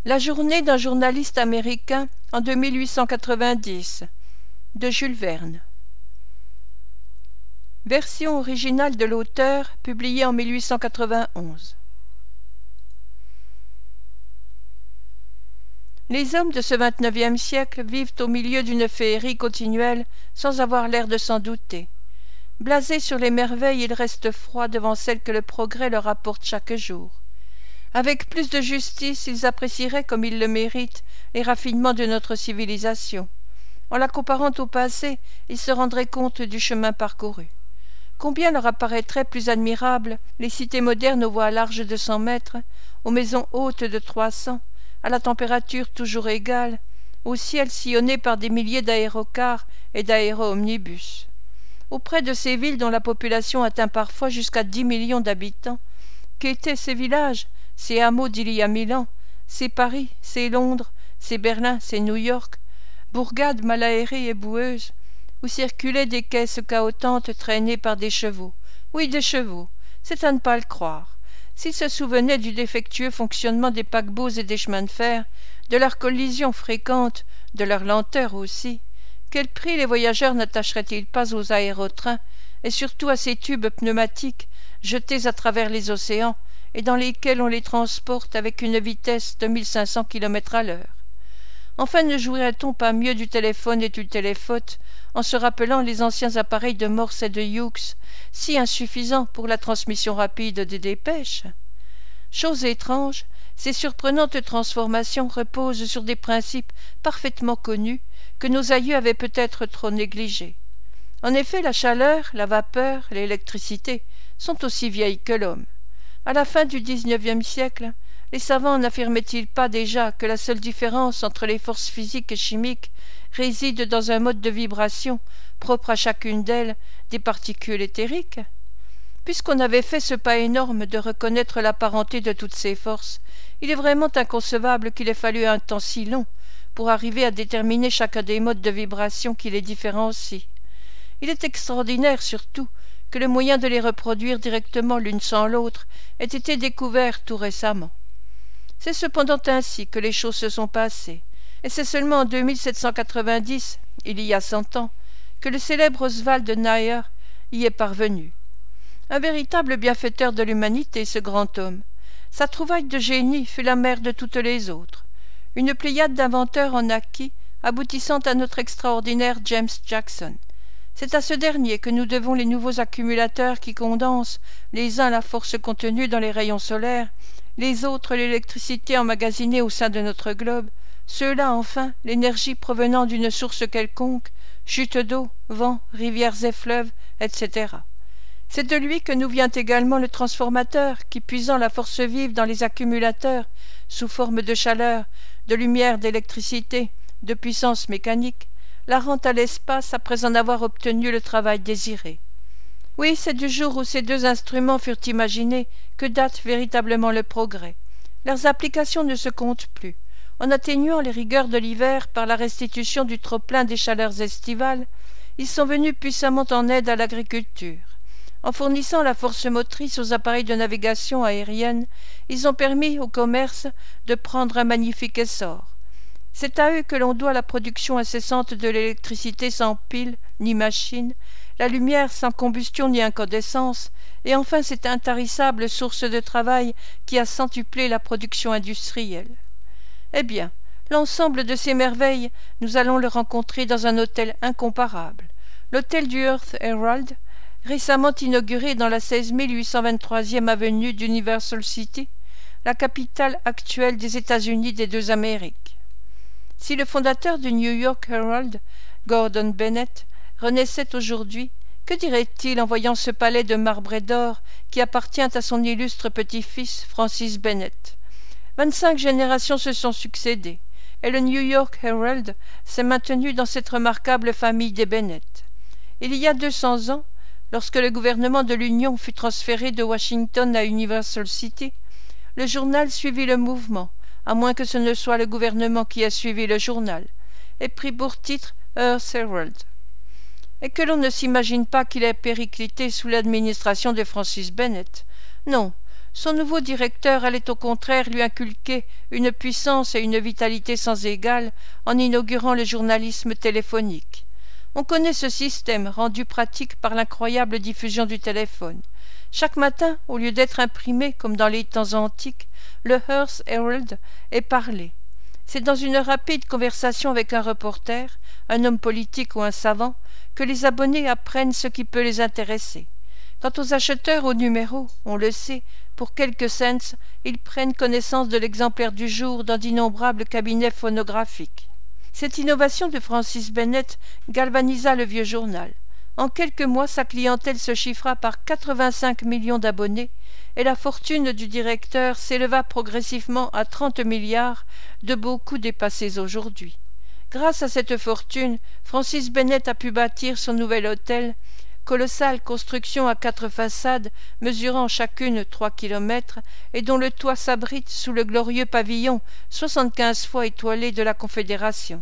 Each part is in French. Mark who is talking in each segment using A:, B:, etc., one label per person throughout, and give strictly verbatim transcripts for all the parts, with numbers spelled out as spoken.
A: La journée d'un journaliste américain en deux mille huit cent quatre-vingt-dix de Jules Verne. Version originale de l'auteur, publiée en mille huit cent quatre-vingt-onze. Les hommes de ce vingt-neuvième siècle vivent au milieu d'une féerie continuelle sans avoir l'air de s'en douter. Blasés sur les merveilles, ils restent froids devant celles que le progrès leur apporte chaque jour. Avec plus de justice, ils apprécieraient comme ils le méritent les raffinements de notre civilisation. En la comparant au passé, ils se rendraient compte du chemin parcouru. Combien leur apparaîtraient plus admirables les cités modernes aux voies larges de cent mètres, aux maisons hautes de trois cents, à la température toujours égale, au ciel sillonné par des milliers d'aérocars et d'aéro-omnibus. Auprès de ces villes dont la population atteint parfois jusqu'à dix millions d'habitants, qu'étaient ces villages, ces hameaux d'il y a mille ans, ces Paris, ces Londres, ces Berlin, ces New York, bourgades mal aérées et boueuses, où circulaient des caisses cahotantes traînées par des chevaux. Oui, des chevaux, c'est à ne pas le croire. S'ils se souvenaient du défectueux fonctionnement des paquebots et des chemins de fer, de leurs collisions fréquentes, de leur lenteur aussi, quel prix les voyageurs n'attacheraient-ils pas aux aérotrains, et surtout à ces tubes pneumatiques jetés à travers les océans, et dans lesquels on les transporte avec une vitesse de mille cinq cents kilomètres à l'heure. Enfin, ne jouirait-on pas mieux du téléphone et du téléphote en se rappelant les anciens appareils de Morse et de Hughes, si insuffisants pour la transmission rapide des dépêches? Chose étrange, ces surprenantes transformations reposent sur des principes parfaitement connus que nos aïeux avaient peut-être trop négligés. En effet, la chaleur, la vapeur, l'électricité sont aussi vieilles que l'homme. À la fin du dix-neuvième siècle, les savants n'affirmaient-ils pas déjà que la seule différence entre les forces physiques et chimiques réside dans un mode de vibration propre à chacune d'elles des particules éthériques? Puisqu'on avait fait ce pas énorme de reconnaître la parenté de toutes ces forces, il est vraiment inconcevable qu'il ait fallu un temps si long pour arriver à déterminer chacun des modes de vibration qui les différencient. Il est extraordinaire surtout que le moyen de les reproduire directement l'une sans l'autre ait été découvert tout récemment. C'est cependant ainsi que les choses se sont passées, et c'est seulement en deux mille sept cent quatre-vingt-dix, il y a cent ans, que le célèbre Oswald Nayer y est parvenu. Un véritable bienfaiteur de l'humanité, ce grand homme. Sa trouvaille de génie fut la mère de toutes les autres. Une pléiade d'inventeurs en naquit, aboutissant à notre extraordinaire James Jackson. C'est à ce dernier que nous devons les nouveaux accumulateurs qui condensent, les uns la force contenue dans les rayons solaires, les autres l'électricité emmagasinée au sein de notre globe, ceux-là enfin l'énergie provenant d'une source quelconque, chute d'eau, vent, rivières et fleuves, et cetera. C'est de lui que nous vient également le transformateur qui, puisant la force vive dans les accumulateurs, sous forme de chaleur, de lumière, d'électricité, de puissance mécanique, la rend à l'espace après en avoir obtenu le travail désiré. Oui, c'est du jour où ces deux instruments furent imaginés que date véritablement le progrès. Leurs applications ne se comptent plus. En atténuant les rigueurs de l'hiver par la restitution du trop-plein des chaleurs estivales, ils sont venus puissamment en aide à l'agriculture. En fournissant la force motrice aux appareils de navigation aérienne, ils ont permis au commerce de prendre un magnifique essor. C'est à eux que l'on doit la production incessante de l'électricité sans pile ni machine, la lumière sans combustion ni incandescence, et enfin cette intarissable source de travail qui a centuplé la production industrielle. Eh bien, l'ensemble de ces merveilles, nous allons le rencontrer dans un hôtel incomparable, l'hôtel du Earth Herald, récemment inauguré dans la seize mille huit cent vingt-troisième avenue d'Universal City, la capitale actuelle des États-Unis des deux Amériques. Si le fondateur du New York Herald, Gordon Bennett, renaissait aujourd'hui, que dirait-il en voyant ce palais de marbre et d'or qui appartient à son illustre petit-fils Francis Bennett? Vingt-cinq générations se sont succédées, et le New York Herald s'est maintenu dans cette remarquable famille des Bennett. Il y a deux cents ans, lorsque le gouvernement de l'Union fut transféré de Washington à Universal City, le journal suivit le mouvement, à moins que ce ne soit le gouvernement qui a suivi le journal, et prit pour titre Earth Herald. Et que l'on ne s'imagine pas qu'il ait périclité sous l'administration de Francis Bennett. Non, Son nouveau directeur allait au contraire lui inculquer une puissance et une vitalité sans égale en inaugurant le journalisme téléphonique. On connaît ce système, rendu pratique par l'incroyable diffusion du téléphone. Chaque matin, au lieu d'être imprimé comme dans les temps antiques, le Earth Herald est parlé. C'est dans une rapide conversation avec un reporter, un homme politique ou un savant, que les abonnés apprennent ce qui peut les intéresser. Quant aux acheteurs au numéro, on le sait, pour quelques cents, ils prennent connaissance de l'exemplaire du jour dans d'innombrables cabinets phonographiques. Cette innovation de Francis Bennett galvanisa le vieux journal. En quelques mois, sa clientèle se chiffra par quatre-vingt-cinq millions d'abonnés et la fortune du directeur s'éleva progressivement à trente milliards, de beaucoup dépassés aujourd'hui. Grâce à cette fortune, Francis Bennett a pu bâtir son nouvel hôtel, colossale construction à quatre façades mesurant chacune trois kilomètres et dont le toit s'abrite sous le glorieux pavillon soixante-quinze fois étoilé de la Confédération.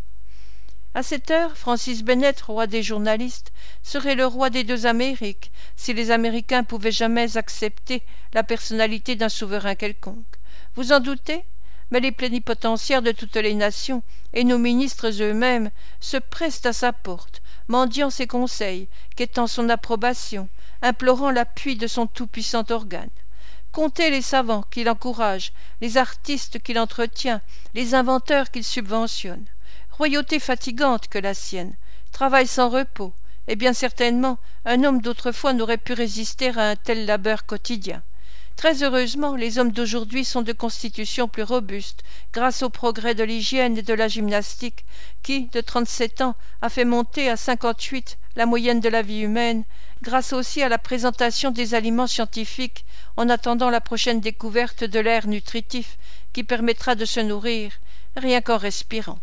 A: À cette heure, Francis Bennett, roi des journalistes, serait le roi des deux Amériques, si les Américains pouvaient jamais accepter la personnalité d'un souverain quelconque. Vous en doutez ? Mais les plénipotentiaires de toutes les nations, et nos ministres eux-mêmes, se pressent à sa porte, mendiant ses conseils, quêtant son approbation, implorant l'appui de son tout-puissant organe. Comptez les savants qu'il encourage, les artistes qu'il entretient, les inventeurs qu'il subventionne. Royauté fatigante que la sienne, travail sans repos, et bien certainement un homme d'autrefois n'aurait pu résister à un tel labeur quotidien. Très heureusement, les hommes d'aujourd'hui sont de constitution plus robuste, grâce au progrès de l'hygiène et de la gymnastique, qui, de trente-sept ans, a fait monter à cinquante-huit la moyenne de la vie humaine, grâce aussi à la présentation des aliments scientifiques, en attendant la prochaine découverte de l'air nutritif, qui permettra de se nourrir, rien qu'en respirant.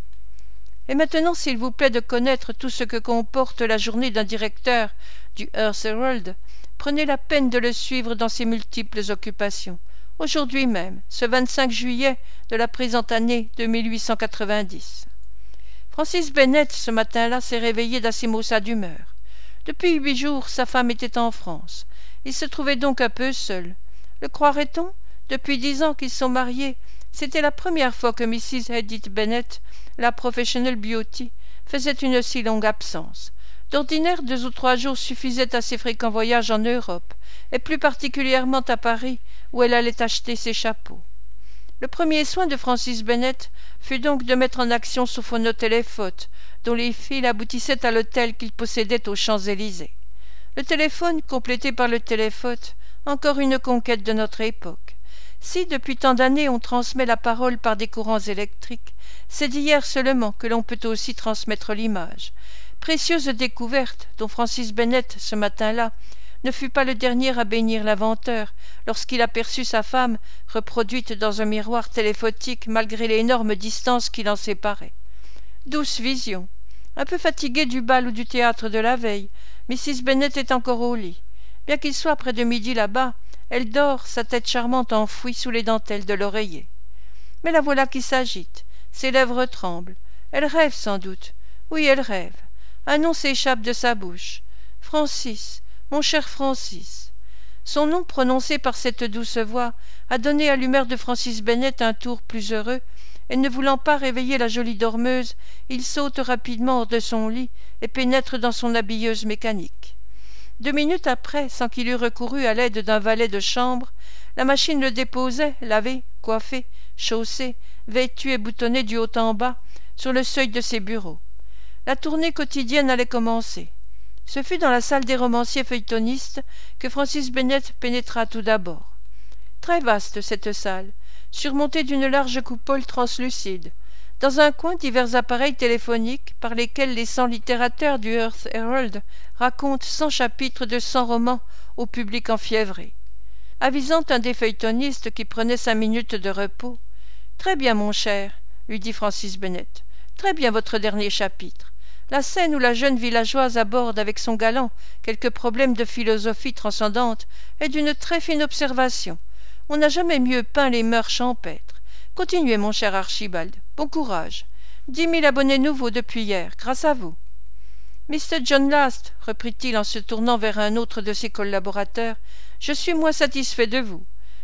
A: Et maintenant, s'il vous plaît de connaître tout ce que comporte la journée d'un directeur du Earth Herald, prenez la peine de le suivre dans ses multiples occupations. Aujourd'hui même, ce vingt-cinq juillet de la présente année de mille huit cent quatre-vingt-dix. Francis Bennett, ce matin-là, s'est réveillé d'assez maussade d'humeur. Depuis huit jours, sa femme était en France. Il se trouvait donc un peu seul. Le croirait-on ? Depuis dix ans qu'ils sont mariés, c'était la première fois que Missus Edith Bennett, la professional beauty, faisait une si longue absence. D'ordinaire, deux ou trois jours suffisaient à ses fréquents voyages en Europe, et plus particulièrement à Paris, où elle allait acheter ses chapeaux. Le premier soin de Francis Bennett fut donc de mettre en action son phonotéléphone, dont les fils aboutissaient à l'hôtel qu'il possédait aux Champs-Élysées. Le téléphone, complété par le téléphone, encore une conquête de notre époque. Si, depuis tant d'années, on transmet la parole par des courants électriques, c'est d'hier seulement que l'on peut aussi transmettre l'image. Précieuse découverte dont Francis Bennett, ce matin-là, ne fut pas le dernier à bénir l'inventeur lorsqu'il aperçut sa femme reproduite dans un miroir téléphotique malgré l'énorme distance qui l'en séparait. Douce vision. Un peu fatiguée du bal ou du théâtre de la veille, Missus Bennett est encore au lit. Bien qu'il soit près de midi là-bas, elle dort, sa tête charmante enfouie sous les dentelles de l'oreiller. Mais la voilà qui s'agite, ses lèvres tremblent. Elle rêve sans doute. Oui, elle rêve. Un nom s'échappe de sa bouche. Francis, mon cher Francis. Son nom prononcé par cette douce voix a donné à l'humeur de Francis Bennett un tour plus heureux, et ne voulant pas réveiller la jolie dormeuse, il saute rapidement hors de son lit et pénètre dans son habilleuse mécanique. Deux minutes après, sans qu'il eût recouru à l'aide d'un valet de chambre, la machine le déposait, lavé, coiffé, chaussé, vêtu et boutonné du haut en bas, sur le seuil de ses bureaux. La tournée quotidienne allait commencer. Ce fut dans la salle des romanciers feuilletonistes que Francis Bennett pénétra tout d'abord. Très vaste cette salle, surmontée d'une large coupole translucide. Dans un coin, divers appareils téléphoniques par lesquels les cent littérateurs du Earth Herald racontent cent chapitres de cent romans au public enfiévré. Avisant un des feuilletonistes qui prenait cinq minutes de repos. « Très bien, mon cher, » lui dit Francis Bennett. « Très bien votre dernier chapitre. La scène où la jeune villageoise aborde avec son galant quelques problèmes de philosophie transcendante est d'une très fine observation. On n'a jamais mieux peint les mœurs champêtres. Continuez, mon cher Archibald. Bon courage. Dix mille abonnés nouveaux depuis hier, grâce à vous. Mister John Last, reprit-il en se tournant vers un autre de ses collaborateurs, je suis moins satisfait de vous.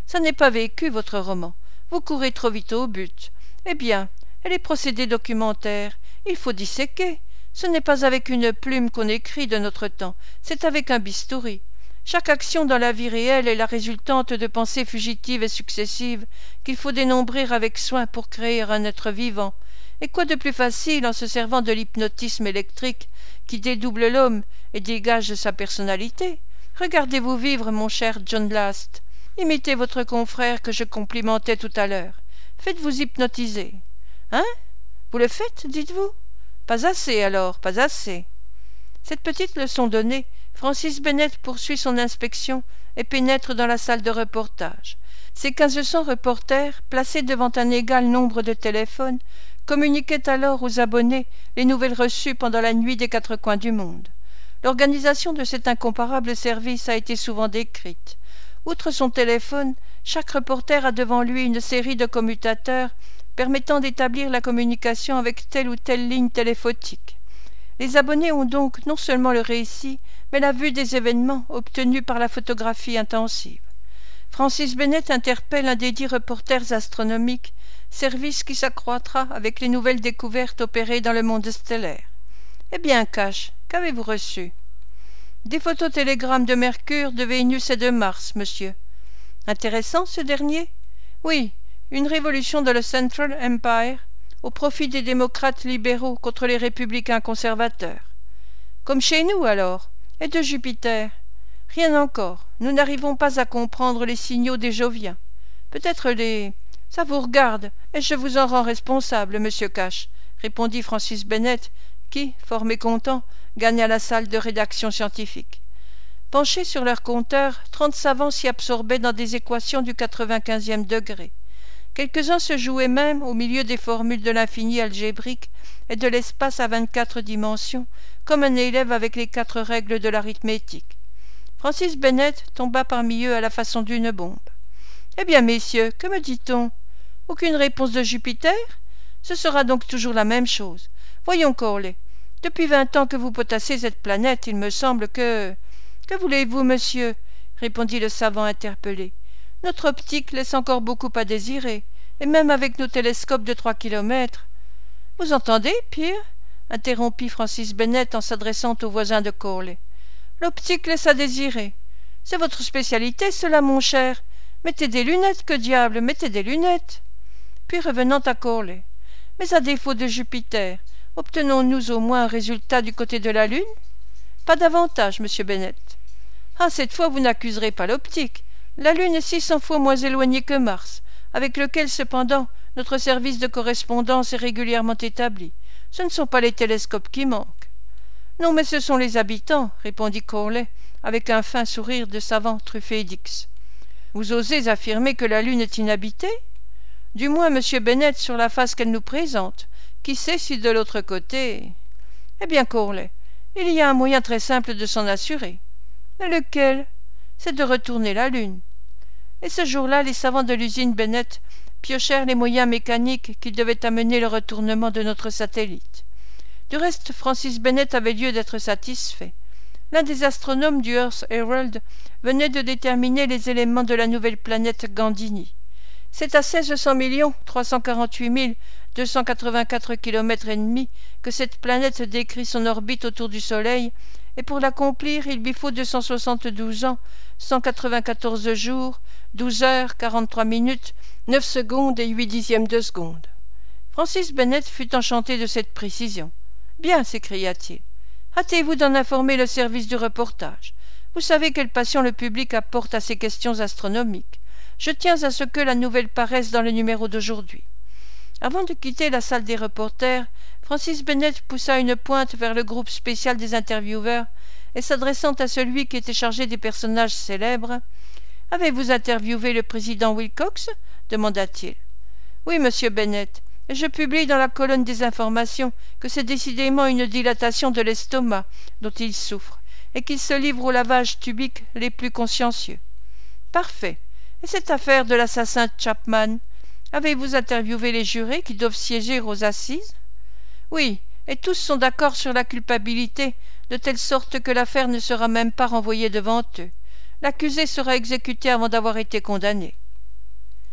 A: Ça n'est pas vécu, votre roman. Vous courez trop vite au but. Eh bien, et les procédés documentaires, il faut disséquer. Ce n'est pas avec une plume qu'on écrit de notre temps, c'est avec un bistouri. Chaque action dans la vie réelle est la résultante de pensées fugitives et successives qu'il faut dénombrer avec soin pour créer un être vivant. Et quoi de plus facile en se servant de l'hypnotisme électrique qui dédouble l'homme et dégage sa personnalité? Regardez-vous vivre, mon cher John Last. Imitez votre confrère que je complimentais tout à l'heure. Faites-vous hypnotiser. Hein? Vous le faites, dites-vous? Pas assez alors, pas assez. Cette petite leçon donnée, Francis Bennett poursuit son inspection et pénètre dans la salle de reportage. Ces quinze cents reporters, placés devant un égal nombre de téléphones, communiquaient alors aux abonnés les nouvelles reçues pendant la nuit des quatre coins du monde. L'organisation de cet incomparable service a été souvent décrite. Outre son téléphone, chaque reporter a devant lui une série de commutateurs permettant d'établir la communication avec telle ou telle ligne téléphotique. Les abonnés ont donc non seulement le récit, mais la vue des événements obtenus par la photographie intensive. Francis Bennett interpelle un des dix reporters astronomiques, service qui s'accroîtra avec les nouvelles découvertes opérées dans le monde stellaire. Eh bien, Cash, qu'avez-vous reçu? Des phototélégrammes de Mercure, de Vénus et de Mars, monsieur. Intéressant, ce dernier? Oui, une révolution de le Central Empire, au profit des démocrates libéraux contre les républicains conservateurs. Comme chez nous, alors. Et de Jupiter? Rien encore. Nous n'arrivons pas à comprendre les signaux des Joviens. Peut-être les... Ça vous regarde, et je vous en rends responsable, monsieur Cash, répondit Francis Bennett, qui, fort mécontent, gagna la salle de rédaction scientifique. Penchés sur leur compteur, trente savants s'y absorbaient dans des équations du quatre-vingt-quinzième degré. Quelques-uns se jouaient même au milieu des formules de l'infini algébrique et de l'espace à vingt-quatre dimensions, comme un élève avec les quatre règles de l'arithmétique. Francis Bennett tomba parmi eux à la façon d'une bombe. « Eh bien, messieurs, que me dit-on? Aucune réponse de Jupiter? Ce sera donc toujours la même chose. Voyons, Corley, depuis vingt ans que vous potassez cette planète, il me semble que... Que voulez-vous, monsieur? Répondit le savant interpellé. Notre optique laisse encore beaucoup à désirer, et même avec nos télescopes de trois kilomètres. Vous entendez, Pierre? Interrompit Francis Bennett en s'adressant au voisin de Corley. L'optique laisse à désirer. C'est votre spécialité, cela, mon cher. Mettez des lunettes, que diable, mettez des lunettes. Puis revenant à Corley. Mais à défaut de Jupiter, obtenons-nous au moins un résultat du côté de la Lune? Pas davantage, monsieur Bennett. Ah, cette fois vous n'accuserez pas l'optique. La Lune est six cents fois moins éloignée que Mars, avec lequel cependant notre service de correspondance est régulièrement établi. Ce ne sont pas les télescopes qui manquent. Non, mais ce sont les habitants, répondit Corley, avec un fin sourire de savant truffé d'X. Vous osez affirmer que la Lune est inhabitée? Du moins, monsieur Bennett, sur la face qu'elle nous présente. Qui sait si de l'autre côté... Eh bien, Corley, il y a un moyen très simple de s'en assurer. Mais lequel? C'est de retourner la Lune. Et ce jour-là, les savants de l'usine Bennett piochèrent les moyens mécaniques qui devaient amener le retournement de notre satellite. Du reste, Francis Bennett avait lieu d'être satisfait. L'un des astronomes du Earth Herald venait de déterminer les éléments de la nouvelle planète Gandini. C'est à seize cents millions trois cent quarante-huit mille deux cent quatre-vingt-quatre kilomètres et demi que cette planète décrit son orbite autour du Soleil, et pour l'accomplir, il lui faut deux cent soixante-douze ans, cent quatre-vingt-quatorze jours, douze heures, quarante-trois minutes, neuf secondes et huit dixièmes de seconde. Francis Bennett fut enchanté de cette précision. « Bien, s'écria-t-il. Hâtez-vous d'en informer le service du reportage. Vous savez quelle passion le public apporte à ces questions astronomiques. Je tiens à ce que la nouvelle paraisse dans le numéro d'aujourd'hui. » Avant de quitter la salle des reporters, Francis Bennett poussa une pointe vers le groupe spécial des intervieweurs et s'adressant à celui qui était chargé des personnages célèbres, « Avez-vous interviewé le président Wilcox ?» demanda-t-il. « Oui, monsieur Bennett, et je publie dans la colonne des informations que c'est décidément une dilatation de l'estomac dont il souffre, et qu'il se livre aux lavages tubiques les plus consciencieux. »« Parfait. Et cette affaire de l'assassin Chapman, avez-vous interviewé les jurés qui doivent siéger aux assises? » Oui, et tous sont d'accord sur la culpabilité, de telle sorte que l'affaire ne sera même pas renvoyée devant eux. L'accusé sera exécuté avant d'avoir été condamné.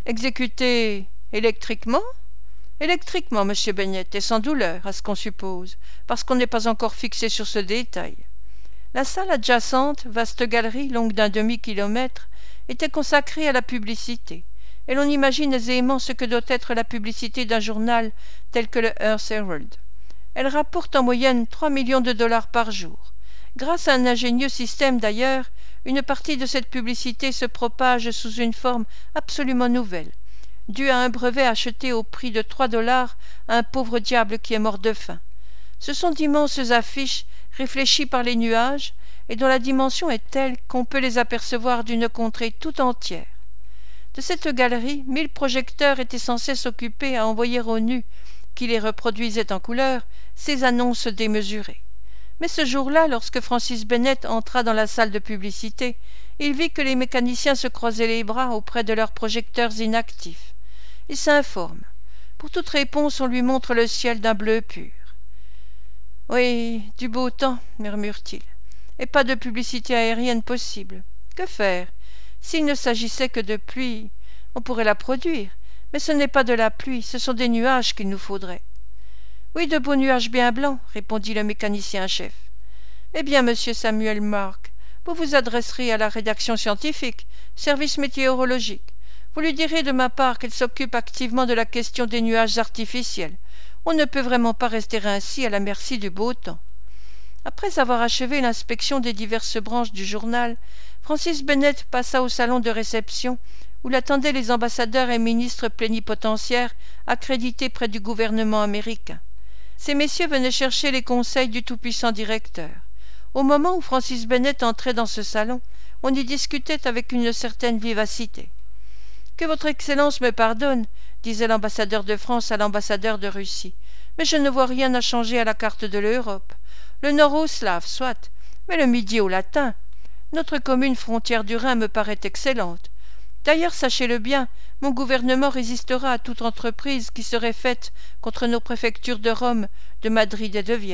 A: Exécuté électriquement? Électriquement, monsieur Bennett, et sans douleur, à ce qu'on suppose, parce qu'on n'est pas encore fixé sur ce détail. La salle adjacente, vaste galerie longue d'un demi-kilomètre, était consacrée à la publicité, et l'on imagine aisément ce que doit être la publicité d'un journal tel que le Earth Herald. Elle rapporte en moyenne trois millions de dollars par jour. Grâce à un ingénieux système d'ailleurs, une partie de cette publicité se propage sous une forme absolument nouvelle, due à un brevet acheté au prix de trois dollars à un pauvre diable qui est mort de faim. Ce sont d'immenses affiches réfléchies par les nuages et dont la dimension est telle qu'on peut les apercevoir d'une contrée tout entière. De cette galerie, mille projecteurs étaient censés s'occuper à envoyer aux nus, qui les reproduisaient en couleur, ces annonces démesurées. Mais ce jour-là, lorsque Francis Bennett entra dans la salle de publicité, il vit que les mécaniciens se croisaient les bras auprès de leurs projecteurs inactifs. Il s'informe. Pour toute réponse, on lui montre le ciel d'un bleu pur. « Oui, du beau temps, murmure-t-il, et pas de publicité aérienne possible. Que faire? S'il ne s'agissait que de pluie, on pourrait la produire, mais ce n'est pas de la pluie, ce sont des nuages qu'il nous faudrait. » « Oui, de beaux nuages bien blancs, » répondit le mécanicien-chef. « Eh bien, monsieur Samuel Mark, vous vous adresserez à la rédaction scientifique, service météorologique. Vous lui direz de ma part qu'elle s'occupe activement de la question des nuages artificiels. On ne peut vraiment pas rester ainsi à la merci du beau temps. » Après avoir achevé l'inspection des diverses branches du journal, Francis Bennett passa au salon de réception où l'attendaient les ambassadeurs et ministres plénipotentiaires accrédités près du gouvernement américain. Ces messieurs venaient chercher les conseils du tout-puissant directeur. Au moment où Francis Bennett entrait dans ce salon, on y discutait avec une certaine vivacité. « Que votre Excellence me pardonne, » disait l'ambassadeur de France à l'ambassadeur de Russie, « mais je ne vois rien à changer à la carte de l'Europe. Le nord au slave, soit, mais le midi au latin. Notre commune frontière du Rhin me paraît excellente. D'ailleurs, sachez-le bien, mon gouvernement résistera à toute entreprise qui serait faite contre nos préfectures de Rome, de Madrid et de Vienne. »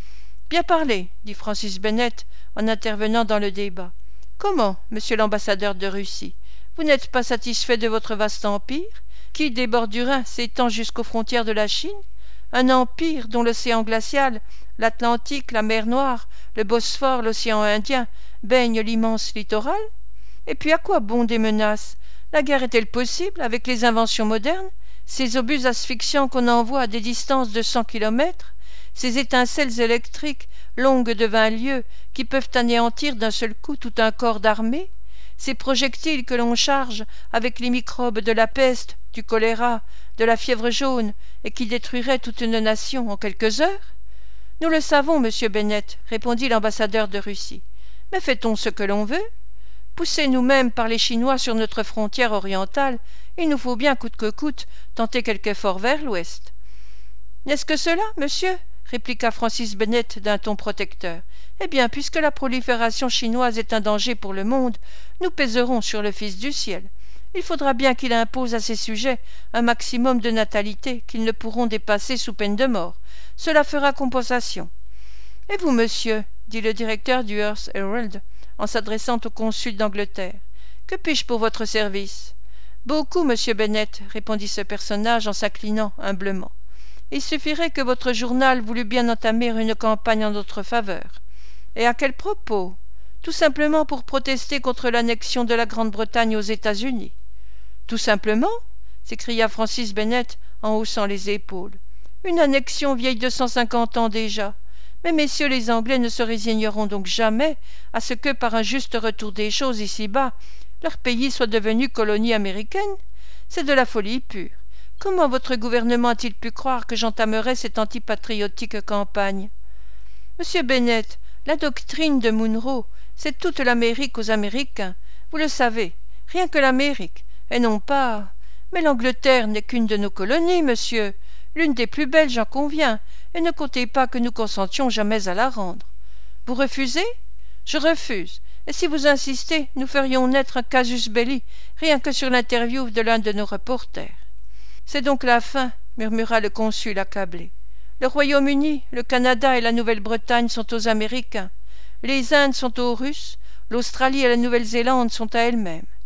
A: « Bien parlé, » dit Francis Bennett en intervenant dans le débat. « Comment, monsieur l'ambassadeur de Russie, vous n'êtes pas satisfait de votre vaste empire, qui, des bords du Rhin, s'étend jusqu'aux frontières de la Chine, un empire dont l'océan glacial, l'Atlantique, la mer Noire, le Bosphore, l'océan Indien baignent l'immense littoral? Et puis à quoi bon des menaces? La guerre est-elle possible avec les inventions modernes, ces obus asphyxiants qu'on envoie à des distances de cent kilomètres, ces étincelles électriques longues de vingt lieues qui peuvent anéantir d'un seul coup tout un corps d'armée, ces projectiles que l'on charge avec les microbes de la peste, du choléra, de la fièvre jaune et qui détruiraient toute une nation en quelques heures? Nous le savons, monsieur Bennett, répondit l'ambassadeur de Russie, mais fait-on ce que l'on veut? Poussés nous-mêmes par les Chinois sur notre frontière orientale, il nous faut bien coûte que coûte tenter quelque effort vers l'ouest. N'est-ce que cela, monsieur? Répliqua Francis Bennett d'un ton protecteur. Eh bien, puisque la prolifération chinoise est un danger pour le monde, nous pèserons sur le Fils du ciel. Il faudra bien qu'il impose à ses sujets un maximum de natalité qu'ils ne pourront dépasser sous peine de mort. Cela fera compensation. Et vous, monsieur, dit le directeur du Earth Herald, en s'adressant au consul d'Angleterre, que puis-je pour votre service? Beaucoup, monsieur Bennett, répondit ce personnage en s'inclinant humblement. Il suffirait que votre journal voulût bien entamer une campagne en notre faveur. Et à quel propos? Tout simplement pour protester contre l'annexion de la Grande-Bretagne aux États-Unis. Tout simplement? S'écria Francis Bennett en haussant les épaules. Une annexion vieille de cent cinquante ans déjà. Mais messieurs les Anglais ne se résigneront donc jamais à ce que, par un juste retour des choses ici-bas, leur pays soit devenu colonie américaine? C'est de la folie pure. Comment votre gouvernement a-t-il pu croire que j'entamerais cette antipatriotique campagne? Monsieur Bennett, la doctrine de Monroe, c'est toute l'Amérique aux Américains. Vous le savez, rien que l'Amérique, et non pas... Mais l'Angleterre n'est qu'une de nos colonies, monsieur, l'une des plus belles, j'en conviens, et ne comptez pas que nous consentions jamais à la rendre. Vous refusez? Je refuse, et si vous insistez, nous ferions naître un casus belli, rien que sur l'interview de l'un de nos reporters. C'est donc la fin, murmura le consul accablé. Le Royaume-Uni, le Canada et la Nouvelle-Bretagne sont aux Américains. Les Indes sont aux Russes, l'Australie et la Nouvelle-Zélande sont à elles-mêmes.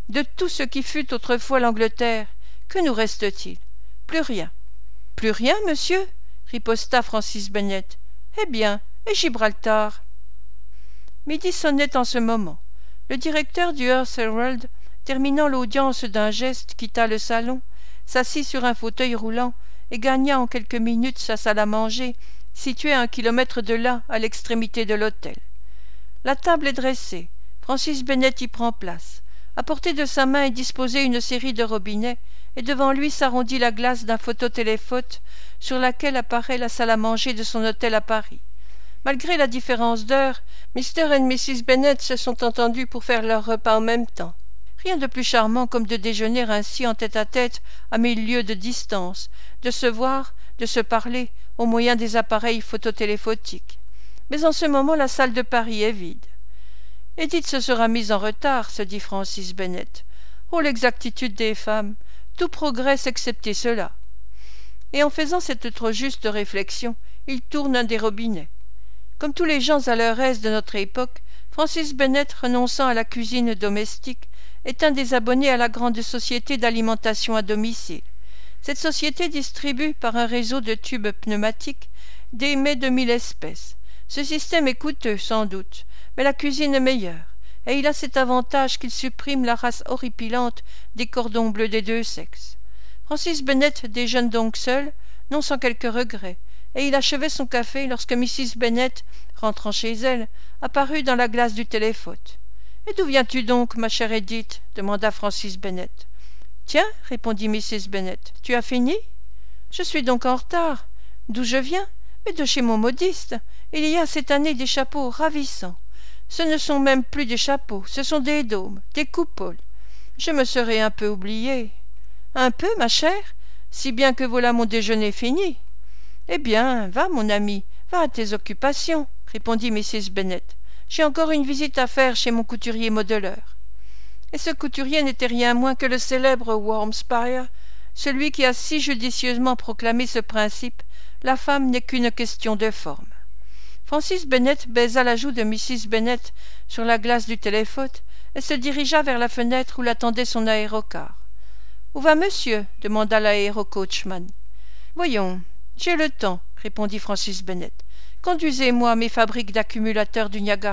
A: De tout ce qui fut autrefois l'Angleterre, que nous reste-t-il? Plus rien. Plus rien, monsieur? Riposta Francis Bennett. Eh bien, et Gibraltar? Midi sonnait en ce moment. Le directeur du Earth Herald, terminant l'audience d'un geste, quitta le salon, s'assit sur un fauteuil roulant et gagna en quelques minutes sa salle à manger, située à un kilomètre de là, à l'extrémité de l'hôtel. La table est dressée. Francis Bennett y prend place. À portée de sa main est disposée une série de robinets, et devant lui s'arrondit la glace d'un phototéléphote sur laquelle apparaît la salle à manger de son hôtel à Paris. Malgré la différence d'heure, Mister et Missus Bennett se sont entendus pour faire leur repas en même temps. Rien de plus charmant comme de déjeuner ainsi en tête-à-tête à mille lieues de distance, de se voir, de se parler au moyen des appareils phototéléphotiques. Mais en ce moment la salle de Paris est vide. Edith se sera mise en retard, se dit Francis Bennett. Oh, l'exactitude des femmes! Tout progresse excepté cela. Et en faisant cette trop juste réflexion, il tourne un des robinets. Comme tous les gens à leur aise de notre époque, Francis Bennett, renonçant à la cuisine domestique, est un des abonnés à la grande société d'alimentation à domicile. Cette société distribue, par un réseau de tubes pneumatiques, des mets de mille espèces. Ce système est coûteux, sans doute, mais la cuisine est meilleure, et il a cet avantage qu'il supprime la race horripilante des cordons bleus des deux sexes. Francis Bennett déjeune donc seul, non sans quelques regrets, et il achevait son café lorsque Missus Bennett, rentrant chez elle, apparut dans la glace du téléphote. « Et d'où viens-tu donc, ma chère Edith » demanda Francis Bennett. « Tiens, répondit Missus Bennett, tu as fini ? Je suis donc en retard. D'où je viens ? Mais de chez mon modiste. Il y a cette année des chapeaux ravissants. Ce ne sont même plus des chapeaux, ce sont des dômes, des coupoles. Je me serais un peu oubliée. Un peu, ma chère, si bien que voilà mon déjeuner fini. Eh bien, va, mon ami, va à tes occupations, répondit Missus Bennett. J'ai encore une visite à faire chez mon couturier modeleur. Et ce couturier n'était rien moins que le célèbre Wormspire, celui qui a si judicieusement proclamé ce principe: la femme n'est qu'une question de forme. Francis Bennett baisa la joue de Missus Bennett sur la glace du téléphote et se dirigea vers la fenêtre où l'attendait son aérocar. « Où va monsieur ?» demanda l'aérocoachman. « Voyons, j'ai le temps, » répondit Francis Bennett. « Conduisez-moi à mes fabriques d'accumulateurs du Niagara. »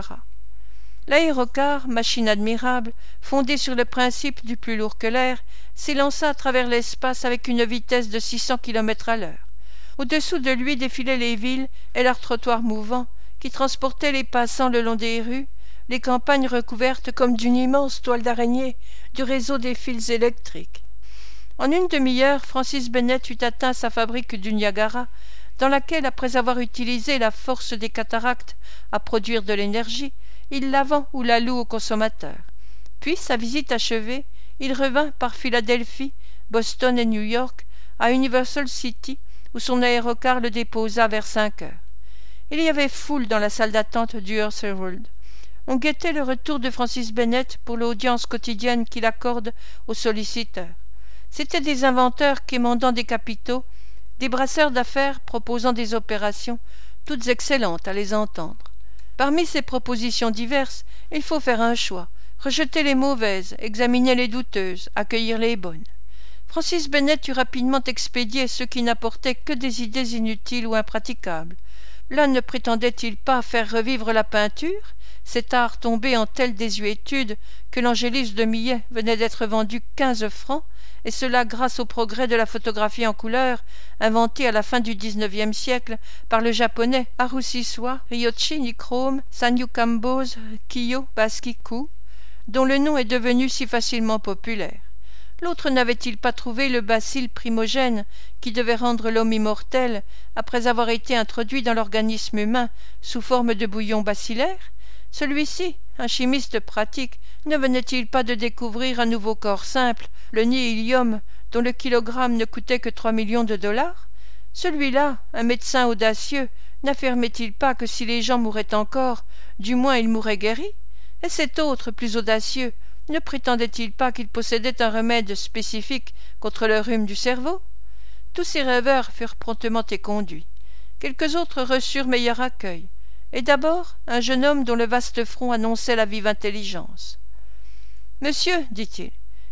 A: L'aérocar, machine admirable, fondée sur le principe du plus lourd que l'air, s'élança à travers l'espace avec une vitesse de six cents kilomètres à l'heure. Au-dessous de lui défilaient les villes et leurs trottoirs mouvants, qui transportaient les passants le long des rues, les campagnes recouvertes comme d'une immense toile d'araignée du réseau des fils électriques. En une demi-heure, Francis Bennett eut atteint sa fabrique du Niagara, dans laquelle, après avoir utilisé la force des cataractes à produire de l'énergie, il la vend ou la loue aux consommateurs. Puis, sa visite achevée, il revint par Philadelphie, Boston et New York à Universal City, où son aérocar le déposa vers cinq heures. Il y avait foule dans la salle d'attente du Earth Herald. On guettait le retour de Francis Bennett pour l'audience quotidienne qu'il accorde aux solliciteurs. C'étaient des inventeurs quémandant des capitaux, des brasseurs d'affaires proposant des opérations, toutes excellentes à les entendre. Parmi ces propositions diverses, il faut faire un choix, rejeter les mauvaises, examiner les douteuses, accueillir les bonnes. Francis Bennett eut rapidement expédié ceux qui n'apportaient que des idées inutiles ou impraticables. L'un ne prétendait-il pas faire revivre la peinture, cet art tombé en telle désuétude que l'Angélus de Millet venait d'être vendu quinze francs, et cela grâce au progrès de la photographie en couleur, inventée à la fin du dix-neuvième siècle par le japonais Harushiswa Ryoichi Nichrome Sanyu Kamboz Kiyo Baskiku, dont le nom est devenu si facilement populaire. L'autre n'avait-il pas trouvé le bacille primogène qui devait rendre l'homme immortel après avoir été introduit dans l'organisme humain sous forme de bouillon bacillaire? Celui-ci, un chimiste pratique, ne venait-il pas de découvrir un nouveau corps simple, le nihilium, dont le kilogramme ne coûtait que trois millions de dollars? Celui-là, un médecin audacieux, n'affirmait-il pas que si les gens mouraient encore, du moins ils mouraient guéris? Et cet autre, plus audacieux, ne prétendait-il pas qu'il possédait un remède spécifique contre le rhume du cerveau? Tous ces rêveurs furent promptement éconduits. Quelques autres reçurent meilleur accueil, et d'abord un jeune homme dont le vaste front annonçait la vive intelligence. « Monsieur, dit-il,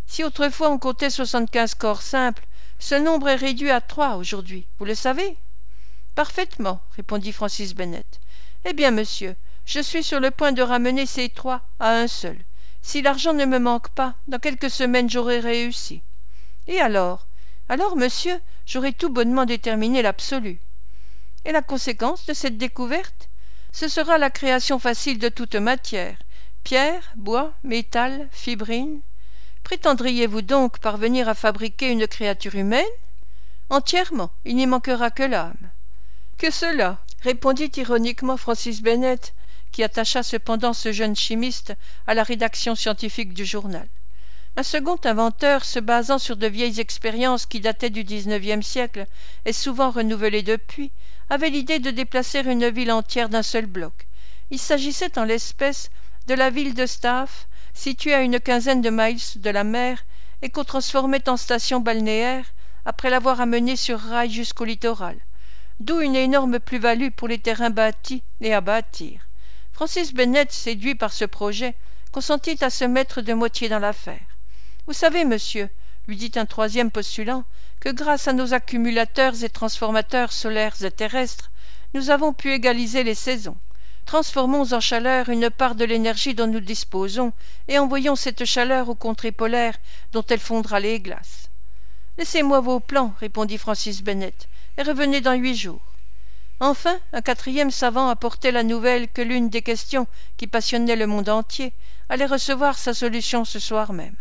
A: Si autrefois on comptait soixante-quinze corps simples, ce nombre est réduit à trois aujourd'hui, vous le savez? Parfaitement, répondit Francis Bennett. Eh bien, monsieur, je suis sur le point de ramener ces trois à un seul. Si l'argent ne me manque pas, dans quelques semaines j'aurai réussi. Et alors? Alors, monsieur, j'aurai tout bonnement déterminé l'absolu. Et la conséquence de cette découverte? Ce sera la création facile de toute matière, pierre, bois, métal, fibrine. Prétendriez-vous donc parvenir à fabriquer une créature humaine? Entièrement, il n'y manquera que l'âme. Que cela? Répondit ironiquement Francis Bennett, qui attacha cependant ce jeune chimiste à la rédaction scientifique du journal. Un second inventeur, se basant sur de vieilles expériences qui dataient du dix-neuvième siècle et souvent renouvelées depuis, avait l'idée de déplacer une ville entière d'un seul bloc. Il s'agissait en l'espèce de la ville de Staff, située à une quinzaine de miles de la mer et qu'on transformait en station balnéaire après l'avoir amenée sur rail jusqu'au littoral, d'où une énorme plus-value pour les terrains bâtis et à bâtir. Francis Bennett, séduit par ce projet, consentit à se mettre de moitié dans l'affaire. « Vous savez, monsieur, lui dit un troisième postulant, que grâce à nos accumulateurs et transformateurs solaires et terrestres, nous avons pu égaliser les saisons. Transformons en chaleur une part de l'énergie dont nous disposons et envoyons cette chaleur aux contrées polaires dont elle fondra les glaces. »« Laissez-moi vos plans, répondit Francis Bennett, et revenez dans huit jours. » Enfin, un quatrième savant apportait la nouvelle que l'une des questions qui passionnaient le monde entier allait recevoir sa solution ce soir même.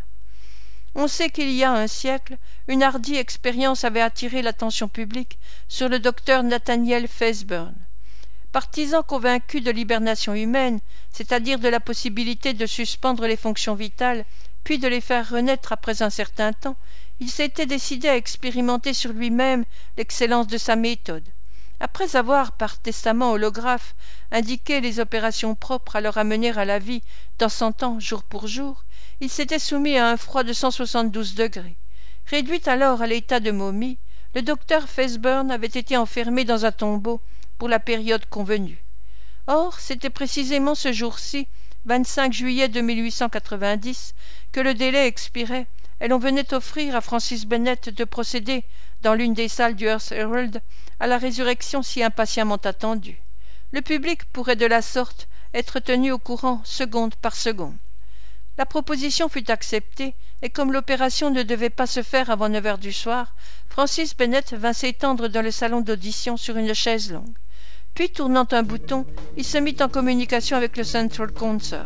A: On sait qu'il y a un siècle, une hardie expérience avait attiré l'attention publique sur le docteur Nathaniel Fairbairn. Partisan convaincu de l'hibernation humaine, c'est-à-dire de la possibilité de suspendre les fonctions vitales, puis de les faire renaître après un certain temps, il s'était décidé à expérimenter sur lui-même l'excellence de sa méthode. Après avoir, par testament holographe, indiqué les opérations propres à le ramener à la vie dans cent ans jour pour jour, il s'était soumis à un froid de cent soixante-douze degrés. Réduit alors à l'état de momie, le docteur Fairbairn avait été enfermé dans un tombeau pour la période convenue. Or, c'était précisément ce jour-ci, vingt-cinq juillet de mille huit cent quatre-vingt-dix, que le délai expirait, et l'on venait offrir à Francis Bennett de procéder, dans l'une des salles du Earth Herald, à la résurrection si impatiemment attendue. Le public pourrait de la sorte être tenu au courant seconde par seconde. La proposition fut acceptée, et comme l'opération ne devait pas se faire avant neuf heures du soir, Francis Bennett vint s'étendre dans le salon d'audition sur une chaise longue. Puis, tournant un bouton, il se mit en communication avec le Central Concert.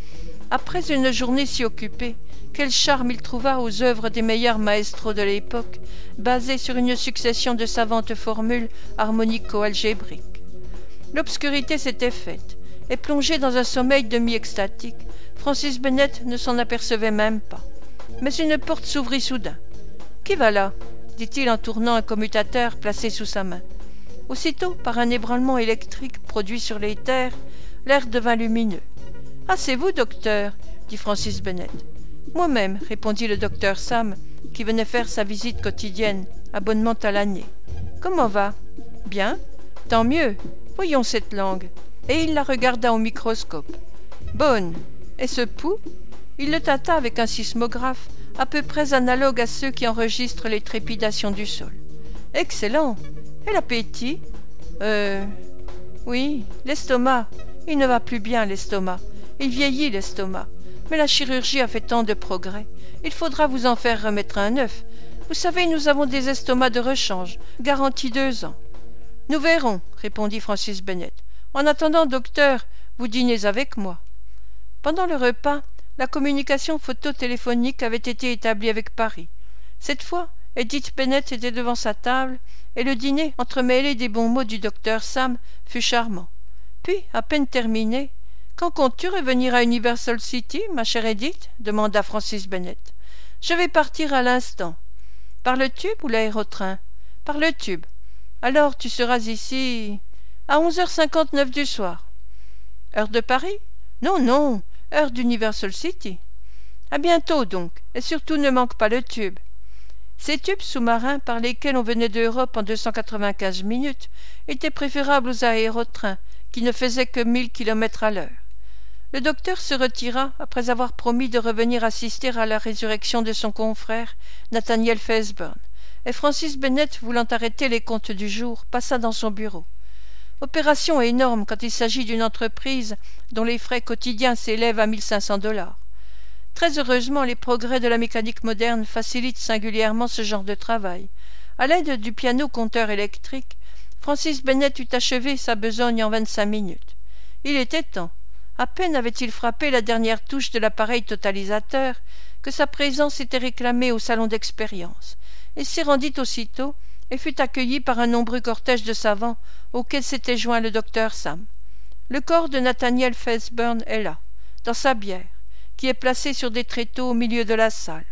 A: Après une journée si occupée, quel charme il trouva aux œuvres des meilleurs maestros de l'époque, basées sur une succession de savantes formules harmonico-algébriques. L'obscurité s'était faite, et plongé dans un sommeil demi-extatique, Francis Bennett ne s'en apercevait même pas. Mais une porte s'ouvrit soudain. « Qui va là ?» dit-il en tournant un commutateur placé sous sa main. Aussitôt, par un ébranlement électrique produit sur les terres, l'air devint lumineux. « Ah, c'est vous, docteur ?» dit Francis Bennett. « Moi-même, » répondit le docteur Sam, qui venait faire sa visite quotidienne, abonnement à l'année. « Comment va ?»« Bien. Tant mieux. Voyons cette langue. » Et il la regarda au microscope. « Bonne. Et ce pouls ?» Il le tâta avec un sismographe, à peu près analogue à ceux qui enregistrent les trépidations du sol. « Excellent. Et l'appétit ?»« Euh... Oui, l'estomac. Il ne va plus bien, l'estomac. Il vieillit, l'estomac. Mais la chirurgie a fait tant de progrès. Il faudra vous en faire remettre un neuf. Vous savez, nous avons des estomacs de rechange, garantis deux ans. »« Nous verrons, » répondit Francis Bennett. « En attendant, docteur, vous dînez avec moi. » Pendant le repas, la communication phototéléphonique avait été établie avec Paris. Cette fois, Edith Bennett était devant sa table, et le dîner, entremêlé des bons mots du docteur Sam, fut charmant. Puis, à peine terminé, « Quand comptes-tu revenir à Universal City, ma chère Edith ?» demanda Francis Bennett. « Je vais partir à l'instant. »« Par le tube ou l'aérotrain ?»« Par le tube. Alors tu seras ici à onze heures cinquante-neuf du soir. »« Heure de Paris ? » ?»« Non, non, heure d'Universal City. »« À bientôt donc, et surtout ne manque pas le tube. » Ces tubes sous-marins par lesquels on venait d'Europe en deux cent quatre-vingt-quinze minutes étaient préférables aux aérotrains qui ne faisaient que mille kilomètres à l'heure. Le docteur se retira après avoir promis de revenir assister à la résurrection de son confrère, Nathaniel Fairbairn, et Francis Bennett, voulant arrêter les comptes du jour, passa dans son bureau. Opération énorme quand il s'agit d'une entreprise dont les frais quotidiens s'élèvent à mille cinq cents dollars. Très heureusement, les progrès de la mécanique moderne facilitent singulièrement ce genre de travail. À l'aide du piano compteur électrique, Francis Bennett eut achevé sa besogne en vingt-cinq minutes. Il était temps. À peine avait-il frappé la dernière touche de l'appareil totalisateur que sa présence était réclamée au salon d'expérience. Il s'y rendit aussitôt et fut accueilli par un nombreux cortège de savants auquel s'était joint le docteur Sam. Le corps de Nathaniel Fairbairn est là, dans sa bière, qui est placée sur des tréteaux au milieu de la salle.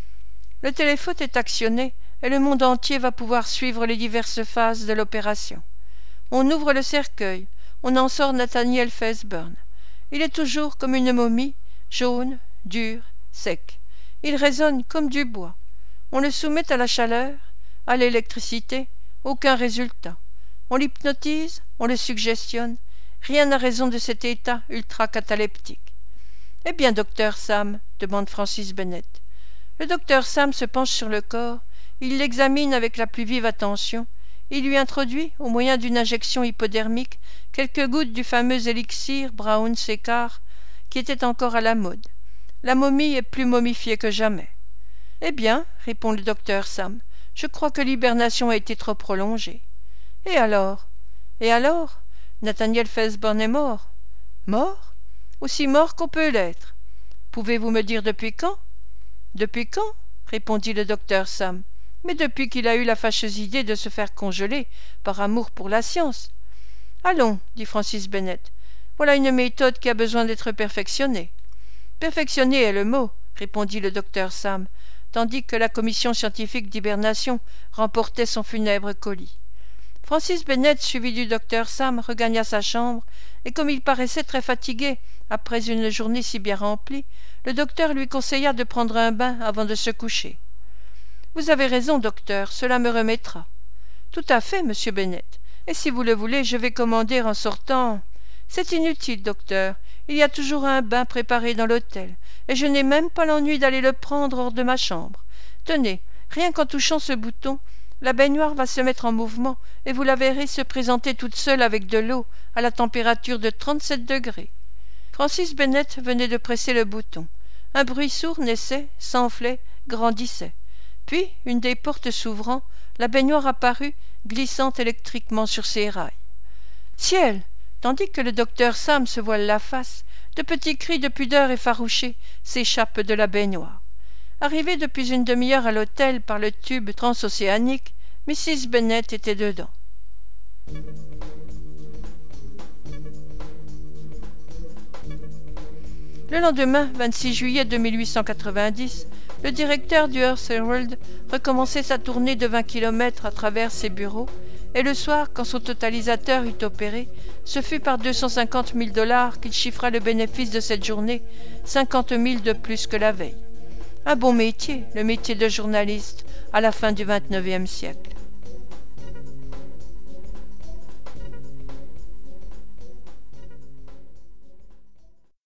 A: Le téléphone est actionné et le monde entier va pouvoir suivre les diverses phases de l'opération. On ouvre le cercueil, on en sort Nathaniel Fairbairn. Il est toujours comme une momie, jaune, dur, sec. Il résonne comme du bois. On le soumet à la chaleur, à l'électricité, aucun résultat. On l'hypnotise, on le suggestionne, rien à raison de cet état ultra-cataleptique. « Eh bien, docteur Sam ?» demande Francis Bennett. Le docteur Sam se penche sur le corps, il l'examine avec la plus vive attention, il lui introduit, au moyen d'une injection hypodermique, quelques gouttes du fameux élixir Brown Séquard qui était encore à la mode. La momie est plus momifiée que jamais. « Eh bien, répond le docteur Sam, je crois que l'hibernation a été trop prolongée. »« Et alors ?»« Et alors Nathaniel Fairbairn est mort. »« Mort ? Aussi mort qu'on peut l'être. Pouvez-vous me dire depuis quand ?»« Depuis quand ?» répondit le docteur Sam. « Mais depuis qu'il a eu la fâcheuse idée de se faire congeler, par amour pour la science. »« Allons, dit Francis Bennett, voilà une méthode qui a besoin d'être perfectionnée. »« Perfectionnée est le mot, répondit le docteur Sam, tandis que la commission scientifique d'hibernation remportait son funèbre colis. Francis Bennett, suivi du docteur Sam, regagna sa chambre, et comme il paraissait très fatigué après une journée si bien remplie, le docteur lui conseilla de prendre un bain avant de se coucher. « Vous avez raison, docteur, cela me remettra. »« Tout à fait, monsieur Bennett, et si vous le voulez, je vais commander en sortant. »« C'est inutile, docteur, il y a toujours un bain préparé dans l'hôtel, et je n'ai même pas l'ennui d'aller le prendre hors de ma chambre. Tenez, rien qu'en touchant ce bouton, la baignoire va se mettre en mouvement, et vous la verrez se présenter toute seule avec de l'eau, à la température de trente-sept degrés. » Francis Bennett venait de presser le bouton. Un bruit sourd naissait, s'enflait, grandissait. Puis, une des portes s'ouvrant, la baignoire apparut, glissant électriquement sur ses rails. « Ciel !» Tandis que le docteur Sam se voile la face, de petits cris de pudeur effarouchés s'échappent de la baignoire. Arrivée depuis une demi-heure à l'hôtel par le tube transocéanique, Mrs Bennett était dedans. Le lendemain, vingt-six juillet deux mille huit cent quatre-vingt-dix, le directeur du Earth Herald recommençait sa tournée de vingt kilomètres à travers ses bureaux, et le soir, quand son totalisateur eut opéré, ce fut par deux cent cinquante mille dollars qu'il chiffra le bénéfice de cette journée, cinquante mille de plus que la veille. Un bon métier, le métier de journaliste, à la fin du vingt-neuvième siècle.